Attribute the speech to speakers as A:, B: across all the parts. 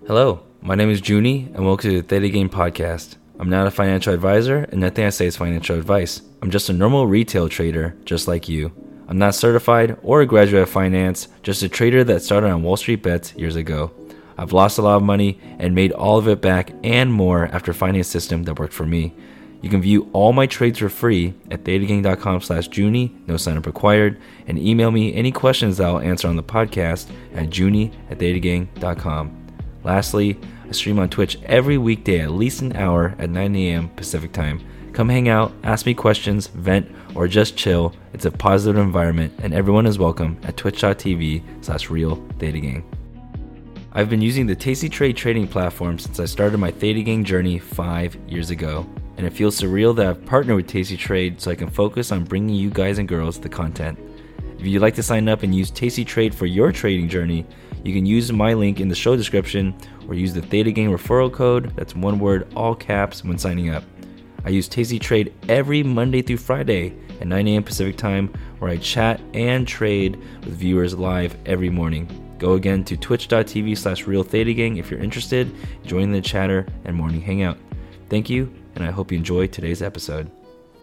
A: Hello, my name is Junie, and welcome to the Theta Game Podcast. I'm not a financial advisor, and nothing I say is financial advice. I'm just a normal retail trader, just like you. I'm not certified or a graduate of finance, just a trader that started on Wall Street Bets years ago. I've lost a lot of money and made all of it back and more after finding a system that worked for me. You can view all my trades for free at thetagang.com/Junie, no sign-up required, and email me any questions that I'll answer on the podcast at junie@thetagang.com. Lastly, I stream on Twitch every weekday at least an hour at 9 a.m. Pacific time. Come hang out, ask me questions, vent, or just chill. It's a positive environment, and everyone is welcome at twitch.tv/realthetagang. I've been using the tastytrade trading platform since I started my Theta Gang journey 5 years ago, and it feels surreal that I've partnered with tastytrade so I can focus on bringing you guys and girls the content. If you'd like to sign up and use tastytrade for your trading journey, you can use my link in the show description or use the Theta Gang referral code, that's one word, all caps, when signing up. I use tastytrade every Monday through Friday at 9 a.m. Pacific time, where I chat and trade with viewers live every morning. Go again to twitch.tv/realthetagang if you're interested. Join the chatter and morning hangout. Thank you, and I hope you enjoy today's episode.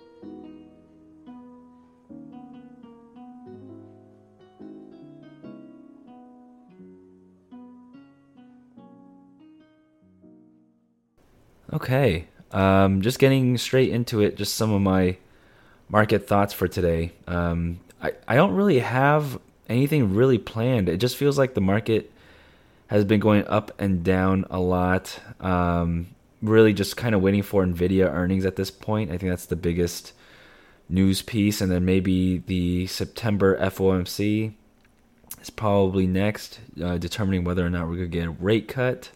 A: Okay, just getting straight into it, just some of my market thoughts for today. I don't really have anything really planned. It just feels like the market has been going up and down a lot. Really just kind of waiting for NVIDIA earnings at this point. I think that's the biggest news piece, and then maybe the September FOMC is probably next, determining whether or not we're going to get a rate cut.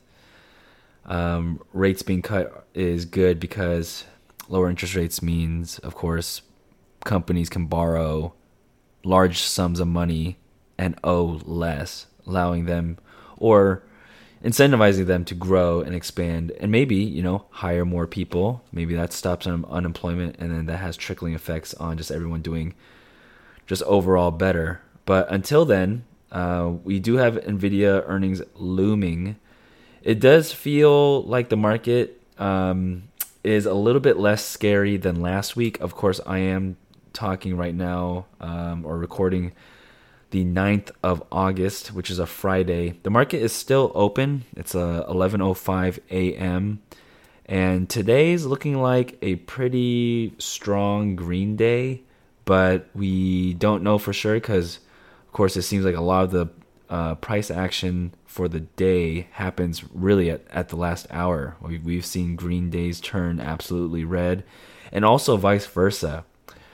A: Rates being cut is good because lower interest rates means, of course, companies can borrow large sums of money and owe less, allowing them or incentivizing them to grow and expand and maybe, hire more people. Maybe that stops unemployment, and then that has trickling effects on just everyone doing just overall better. But until then, we do have NVIDIA earnings looming. It does feel like the market is a little bit less scary than last week. Of course, I am talking right now or recording the 9th of August, which is a Friday. The market is still open. It's 11:05 a.m. And today's looking like a pretty strong green day, but we don't know for sure because, of course, it seems like a lot of the price action for the day happens really at the last hour. We've seen green days turn absolutely red, and also vice versa.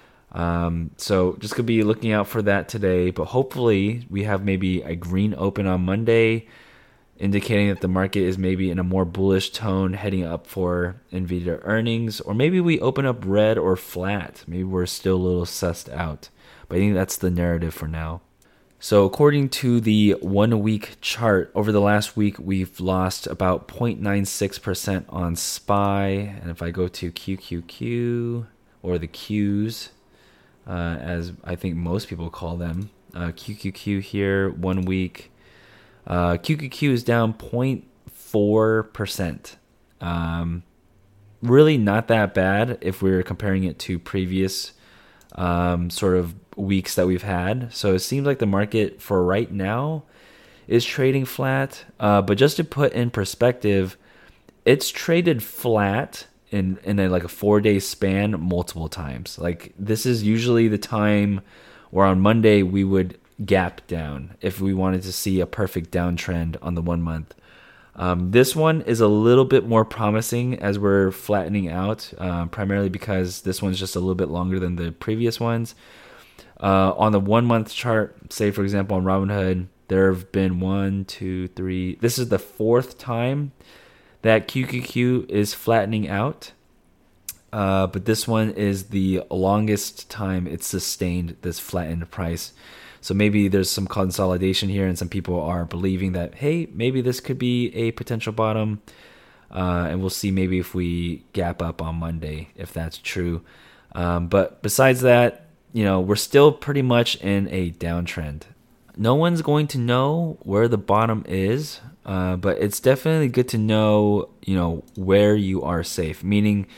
A: So just could be looking out for that today, but hopefully we have maybe a green open on Monday, indicating that the market is maybe in a more bullish tone heading up for NVIDIA earnings, or maybe we open up red or flat. Maybe we're still a little sussed out, but I think that's the narrative for now. So according to the 1 week chart, over the last week, we've lost about 0.96% on SPY. And if I go to QQQ, or the Qs, as I think most people call them, QQQ here, 1 week, QQQ is down 0.4%. Really not that bad if we're comparing it to previous sort of weeks that we've had. So it seems like the market for right now is trading flat. But just to put in perspective, it's traded flat in a 4-day span multiple times. Like, this is usually the time where on Monday we would gap down if we wanted to see a perfect downtrend on the 1 month. This one is a little bit more promising as we're flattening out, primarily because this one's just a little bit longer than the previous ones. On the 1 month chart, say for example on Robinhood, there have been 1, 2, 3. This is the 4th time that QQQ is flattening out. But this one is the longest time it's sustained this flattened price. So maybe there's some consolidation here, and some people are believing that, hey, maybe this could be a potential bottom. And we'll see maybe if we gap up on Monday, if that's true. But besides that, we're still pretty much in a downtrend. No one's going to know where the bottom is but it's definitely good to know, where you are safe. Meaning,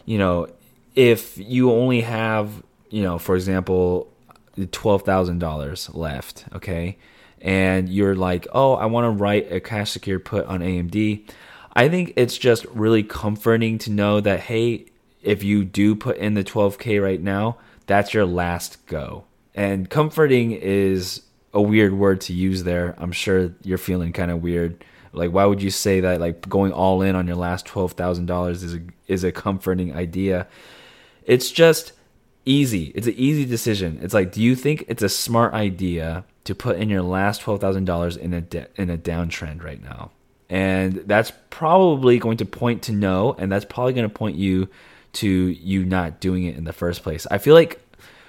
A: if you only have, for example, $12,000 left, okay, and you're like, oh, I want to write a cash secured put on AMD. I think it's just really comforting to know that, hey, if you do put in the 12K right now, that's your last go. And comforting is a weird word to use there. I'm sure you're feeling kind of weird. Like, why would you say that? Like, going all in on your last $12,000 is a comforting idea. It's just easy. It's an easy decision. It's like, do you think it's a smart idea to put in your last $12,000 in a downtrend right now? And that's probably going to point to no, and that's probably going to point you to you not doing it in the first place. I feel like,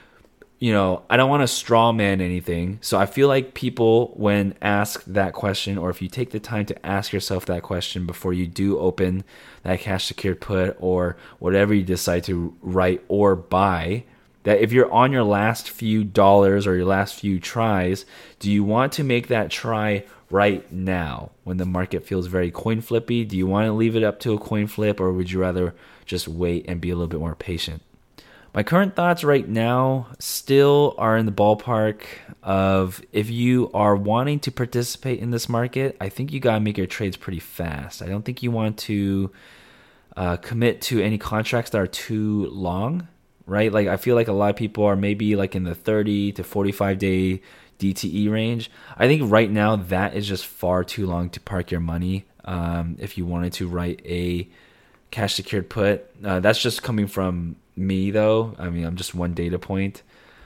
A: I don't want to straw man anything. So I feel like people, when asked that question, or if you take the time to ask yourself that question before you do open that cash secured put or whatever you decide to write or buy, that if you're on your last few dollars or your last few tries, do you want to make that try right now when the market feels very coin flippy? Do you want to leave it up to a coin flip, or would you rather just wait and be a little bit more patient? My current thoughts right now still are in the ballpark of, if you are wanting to participate in this market, I think you got to make your trades pretty fast. I don't think you want to commit to any contracts that are too long, right? Like, I feel like a lot of people are maybe like in the 30 to 45 day DTE range. I think right now that is just far too long to park your money. If you wanted to write a cash secured put, that's just coming from me though. I mean, I'm just one data point.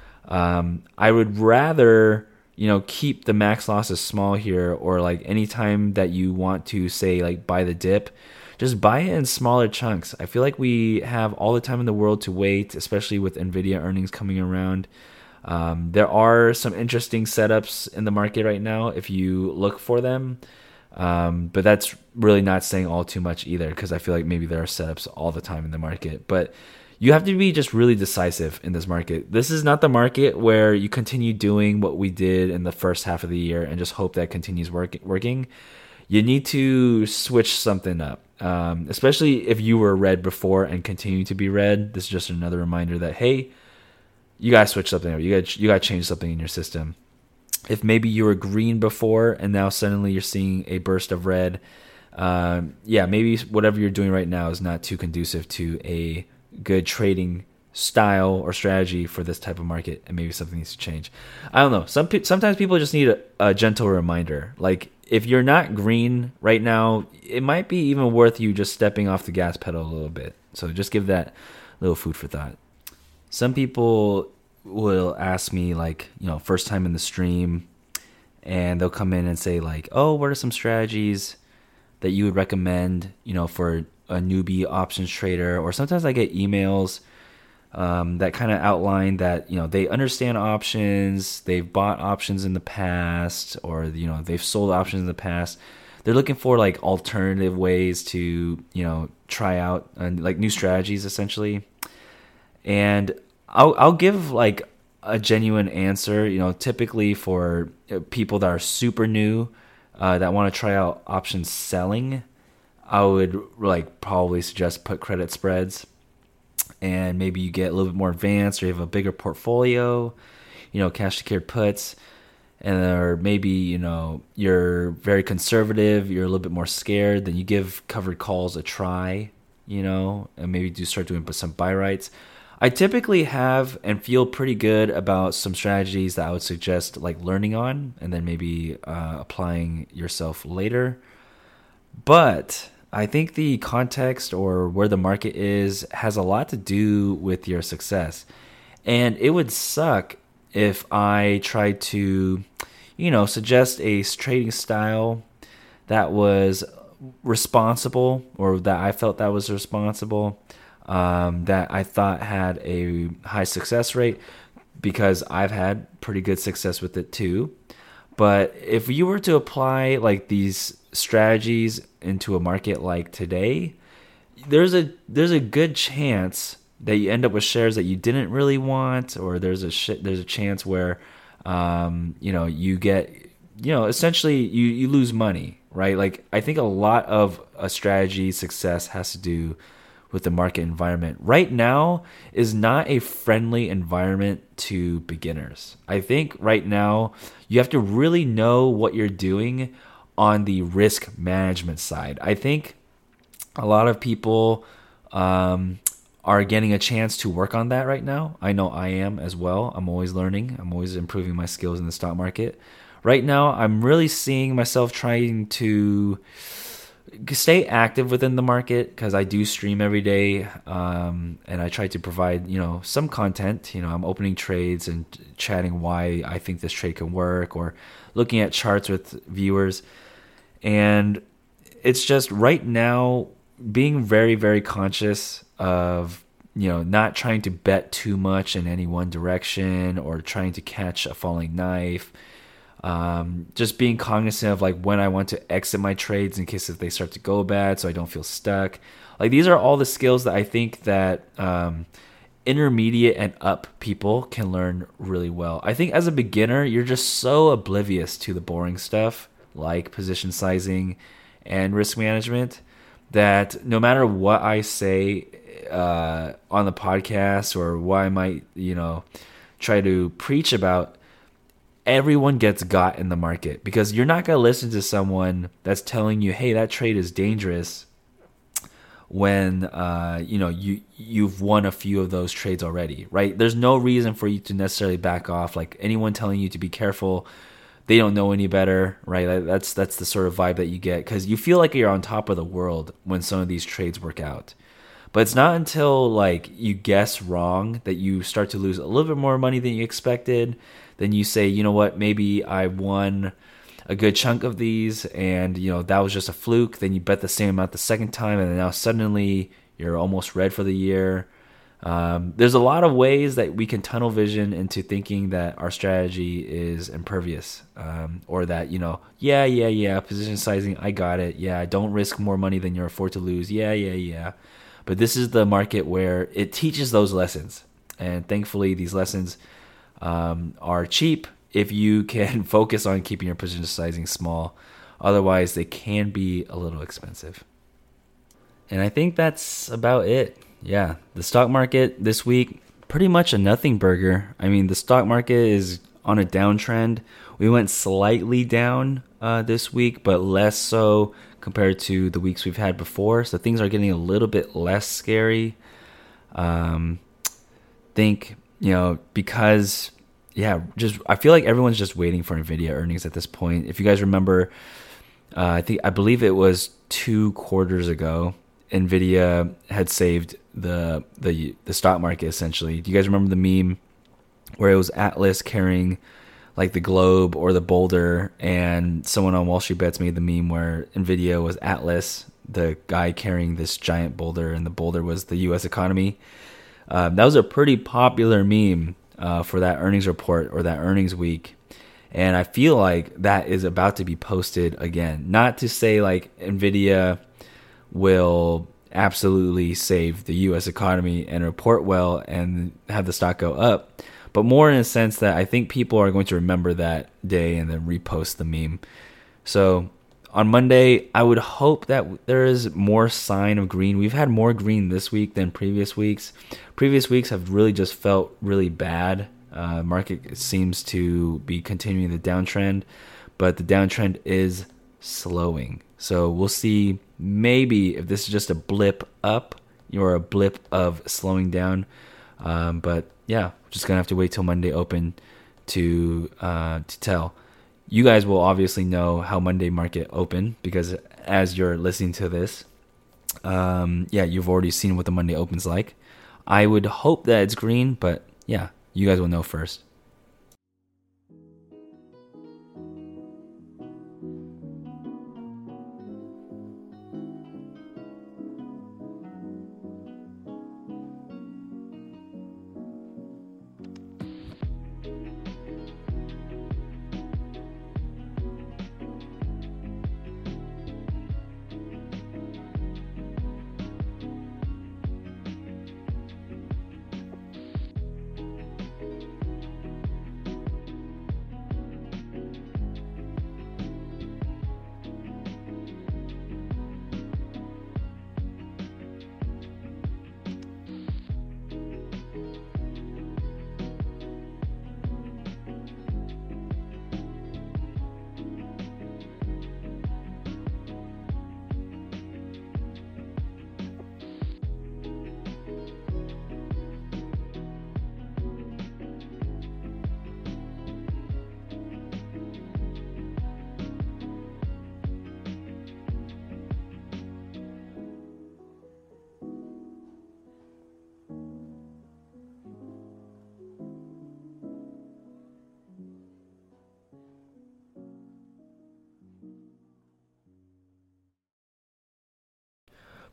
A: I would rather, keep the max losses small here, or like anytime that you want to say like buy the dip, just buy it in smaller chunks. I feel like we have all the time in the world to wait, especially with Nvidia earnings coming around. There are some interesting setups in the market right now if you look for them. But that's really not saying all too much either, because I feel like maybe there are setups all the time in the market. But you have to be just really decisive in this market. This is not the market where you continue doing what we did in the first half of the year and just hope that continues working. You need to switch something up, especially if you were red before and continue to be red. This is just another reminder that, hey, you got to switch something up. You got to change something in your system. If maybe you were green before and now suddenly you're seeing a burst of red, maybe whatever you're doing right now is not too conducive to a good trading style or strategy for this type of market, and maybe something needs to change. I don't know. Sometimes people just need a gentle reminder. Like, if you're not green right now, it might be even worth you just stepping off the gas pedal a little bit. So just give that little food for thought. Some people will ask me, like, first time in the stream, and they'll come in and say like, oh, what are some strategies that you would recommend, for a newbie options trader? Or sometimes I get emails that kind of outline that, they understand options, they've bought options in the past, or, they've sold options in the past. They're looking for like alternative ways to, try out like new strategies essentially. And I'll give like a genuine answer, typically for people that are super new, that want to try out options selling. I would like probably suggest put credit spreads, and maybe you get a little bit more advanced, or you have a bigger portfolio, cash secured puts, and or maybe, you're very conservative, you're a little bit more scared, then you give covered calls a try, and maybe do start doing some buy rights. I typically have and feel pretty good about some strategies that I would suggest like learning on, and then maybe applying yourself later. But I think the context or where the market is has a lot to do with your success. And it would suck if I tried to, suggest a trading style that was responsible, or that I felt that was responsible, that I thought had a high success rate, because I've had pretty good success with it too. But if you were to apply like these strategies into a market like today, there's a good chance that you end up with shares that you didn't really want, or there's a chance where you get, essentially you lose money, right? Like I think a lot of a strategy success has to do with the market environment. Right now is not a friendly environment to beginners. I think right now you have to really know what you're doing on the risk management side. I think a lot of people are getting a chance to work on that right now. I know I am as well. I'm always learning. I'm always improving my skills in the stock market. Right now, I'm really seeing myself trying to stay active within the market because I do stream every day, and I try to provide some content. I'm opening trades and chatting why I think this trade can work, or looking at charts with viewers. And it's just right now being very, very conscious of not trying to bet too much in any one direction or trying to catch a falling knife. Just being cognizant of like when I want to exit my trades in case if they start to go bad, so I don't feel stuck. Like these are all the skills that I think that intermediate and up people can learn really well. I think as a beginner, you're just so oblivious to the boring stuff like position sizing and risk management that no matter what I say on the podcast or what I might try to preach about, everyone gets got in the market, because you're not going to listen to someone that's telling you, hey, that trade is dangerous, when you've won a few of those trades already, right? There's no reason for you to necessarily back off. Like anyone telling you to be careful, they don't know any better, right? That's the sort of vibe that you get, because you feel like you're on top of the world when some of these trades work out. But it's not until like you guess wrong that you start to lose a little bit more money than you expected. Then you say, you know what, maybe I won a good chunk of these and that was just a fluke. Then you bet the same amount the second time, and then now suddenly you're almost red for the year. There's a lot of ways that we can tunnel vision into thinking that our strategy is impervious, or that position sizing, I got it, don't risk more money than you're afford to lose, but this is the market where it teaches those lessons, and thankfully these lessons are cheap if you can focus on keeping your position sizing small. Otherwise they can be a little expensive. And I think that's about it. Yeah, the stock market this week, pretty much a nothing burger. I mean, the stock market is on a downtrend. We went slightly down this week, but less so compared to the weeks we've had before. So things are getting a little bit less scary. Think, because, I feel like everyone's just waiting for NVIDIA earnings at this point. If you guys remember, I believe it was 2 quarters ago, NVIDIA had saved the stock market essentially. Do you guys remember the meme where it was Atlas carrying like the globe or the boulder, and someone on Wall Street Bets made the meme where NVIDIA was Atlas, the guy carrying this giant boulder, and the boulder was the US economy? That was a pretty popular meme for that earnings report or that earnings week. And I feel like that is about to be posted again. Not to say like NVIDIA will absolutely save the U.S. economy and report well and have the stock go up, but more in a sense that I think people are going to remember that day and then repost the meme. So on Monday, I would hope that there is more sign of green. We've had more green this week than previous weeks. Previous weeks have really just felt really bad. Market seems to be continuing the downtrend, but the downtrend is slowing. So we'll see maybe if this is just a blip up or a blip of slowing down. But yeah, just gonna have to wait till Monday open to tell. You guys will obviously know how Monday market opened, because as you're listening to this, you've already seen what the Monday open's like. I would hope that it's green, but yeah, you guys will know first.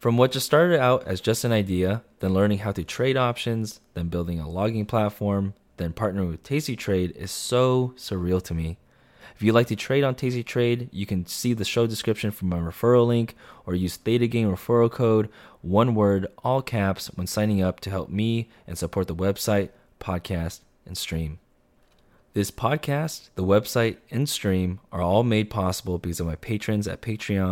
A: From what just started out as just an idea, then learning how to trade options, then building a logging platform, then partnering with Tasty Trade is so surreal to me. If you'd like to trade on Tasty Trade, you can see the show description for my referral link or use Theta Gang referral code, one word, all caps, when signing up to help me and support the website, podcast, and stream. This podcast, the website, and stream are all made possible because of my patrons at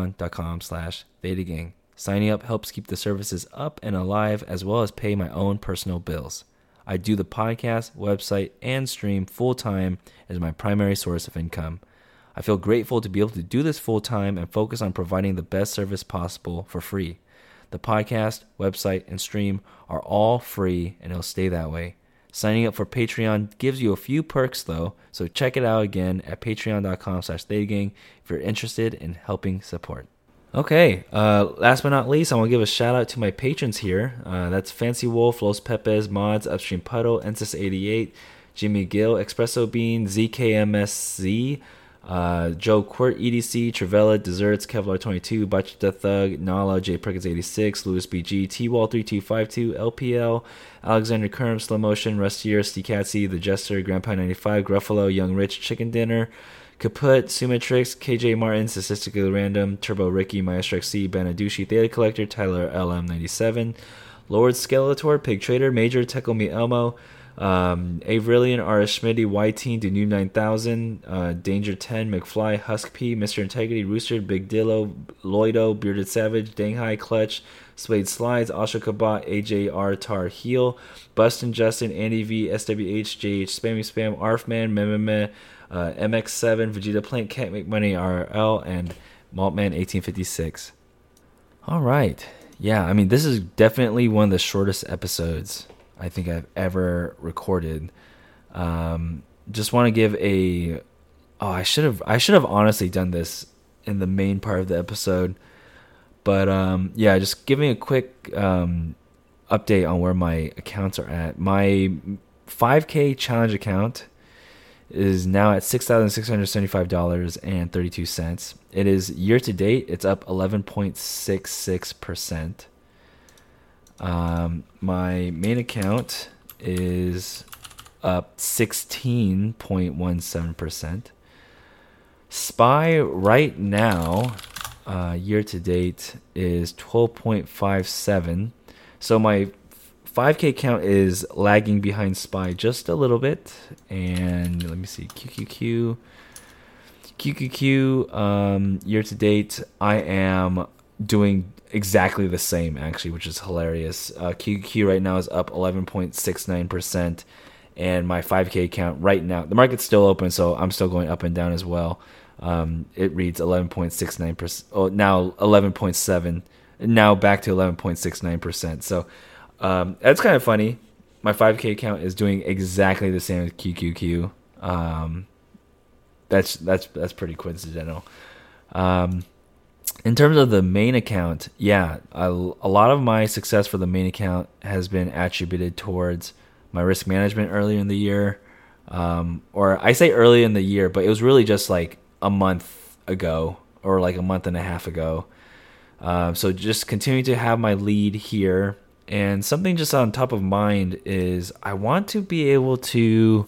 A: patreon.com/ThetaGang. Signing up helps keep the services up and alive as well as pay my own personal bills. I do the podcast, website, and stream full-time as my primary source of income. I feel grateful to be able to do this full-time and focus on providing the best service possible for free. The podcast, website, and stream are all free, and it'll stay that way. Signing up for Patreon gives you a few perks, though, so check it out again at patreon.com/ThetaGang if you're interested in helping support. Okay, last but not least, I want to give a shout out to my patrons here. That's Fancy Wolf, Los Pepes, Mods, Upstream Puddle, Ensis88, Jimmy Gill, Espresso Bean, ZKMSZ, Joe Quirt, EDC, Travella, Desserts, Kevlar22, Bachata Thug, Nala, J Perkins86, Louis BG, T-Wall3252, LPL, Alexander Kerm, Slow Motion, Rustier, Stikatsi, The Jester, Grandpa95, Gruffalo, Young Rich, Chicken Dinner, Kaput, Sumatrix, KJ Martin, Statistically Random, Turbo Ricky, Maestro XC, Banadushi, Theta Collector, Tyler LM97, Lord Skeletor, Pig Trader, Major, Tekomi Elmo, Avrilian, RS Schmitty, Y-Teen, Denu 9000, Danger 10, McFly, Husk P, Mr. Integrity, Rooster, Big Dillo, Lloydo, Bearded Savage, Danghai, Clutch, Spade Slides, Asha Kabat, AJR, Tar Heel, Bustin' Justin, Andy V, SWH, JH, Spammy Spam, Arfman, Mememe, MX7, Vegeta Plant, Can't Make Money, RL, and Maltman 1856. All right. Yeah, I mean, this is definitely one of the shortest episodes I think I've ever recorded. Just want to give I should have honestly done this in the main part of the episode. But yeah, just giving a quick update on where my accounts are at. My 5K challenge account is now at $6,675.32. It is year to date. It's up 11.66%. My main account is up 16.17%. SPY right now, year to date, is 12.57. So my 5K count is lagging behind SPY just a little bit. And let me see, QQQ, year to date, I am doing exactly the same, actually, which is hilarious. QQQ right now is up 11.69%. And my 5K count right now, the market's still open, so I'm still going up and down as well. It reads 11.69%. Oh, now 11.7. Now back to 11.69%. So that's kind of funny. My 5K count is doing exactly the same as QQQ. That's pretty coincidental. In terms of the main account, yeah, a lot of my success for the main account has been attributed towards my risk management earlier in the year. Or I say early in the year, but it was really just like a month ago or like a month and a half ago. So just continue to have my lead here. And something just on top of mind is I want to be able to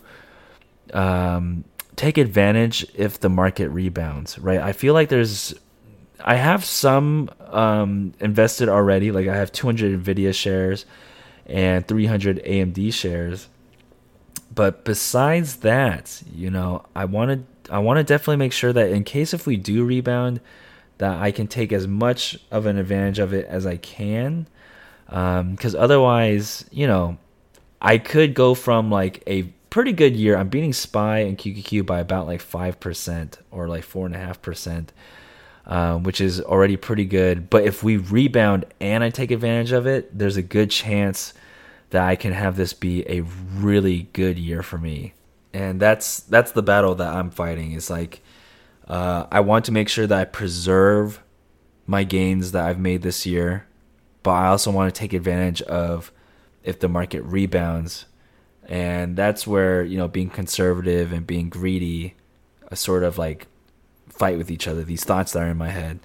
A: take advantage if the market rebounds, right? I feel like I have some invested already. Like I have 200 NVIDIA shares and 300 AMD shares. But besides that, I want to definitely make sure that in case if we do rebound, that I can take as much of an advantage of it as I can. Because otherwise, I could go from like a pretty good year. I'm beating SPY and QQQ by about like 5% or like 4.5%, which is already pretty good. But if we rebound and I take advantage of it, there's a good chance that I can have this be a really good year for me. And that's the battle that I'm fighting. It's like I want to make sure that I preserve my gains that I've made this year, but I also want to take advantage of if the market rebounds. And that's where, being conservative and being greedy sort of like fight with each other, these thoughts that are in my head.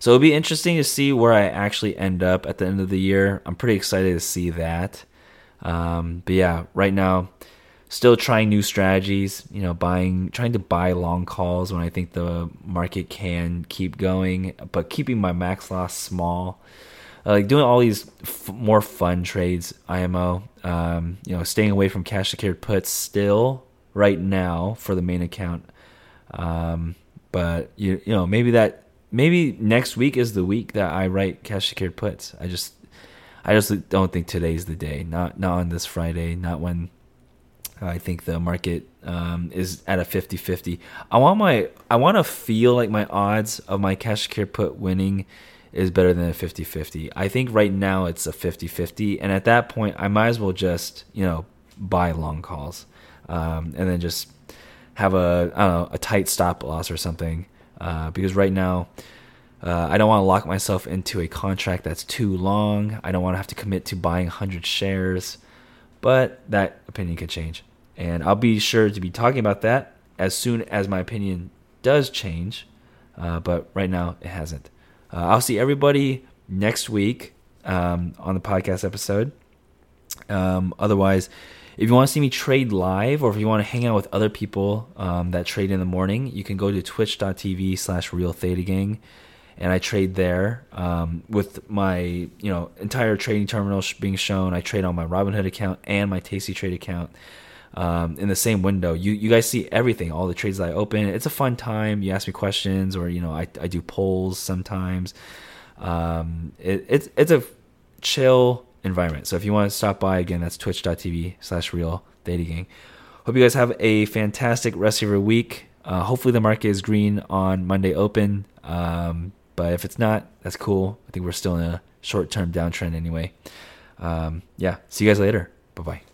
A: So it'll be interesting to see where I actually end up at the end of the year. I'm pretty excited to see that. But yeah, right now, still trying new strategies. Trying to buy long calls when I think the market can keep going, but keeping my max loss small. Like doing all these more fun trades, IMO. Staying away from cash secured puts still right now for the main account. But maybe next week is the week that I write cash secured puts. I just don't think today's the day. Not on this Friday. Not when I think the market is at a 50-50. I want to feel like my odds of my cash secured put winning is better than a 50-50. I think right now it's a 50-50, and at that point I might as well just buy long calls, and then just have a tight stop loss or something, because right now I don't want to lock myself into a contract that's too long. I don't want to have to commit to buying 100 shares, but that opinion could change, and I'll be sure to be talking about that as soon as my opinion does change, but right now it hasn't. I'll see everybody next week on the podcast episode. Otherwise, if you want to see me trade live, or if you want to hang out with other people that trade in the morning, you can go to twitch.tv/realthetagang, and I trade there with my entire trading terminal being shown. I trade on my Robinhood account and my Tasty Trade account in the same window. You guys see everything, all the trades that I open. It's a fun time. You ask me questions, or I do polls sometimes. It's a chill environment. So if you want to stop by, again, that's twitch.tv/realthetagang. Hope you guys have a fantastic rest of your week. Hopefully the market is green on Monday open. But if it's not, that's cool. I think we're still in a short-term downtrend anyway. See you guys later. Bye-bye.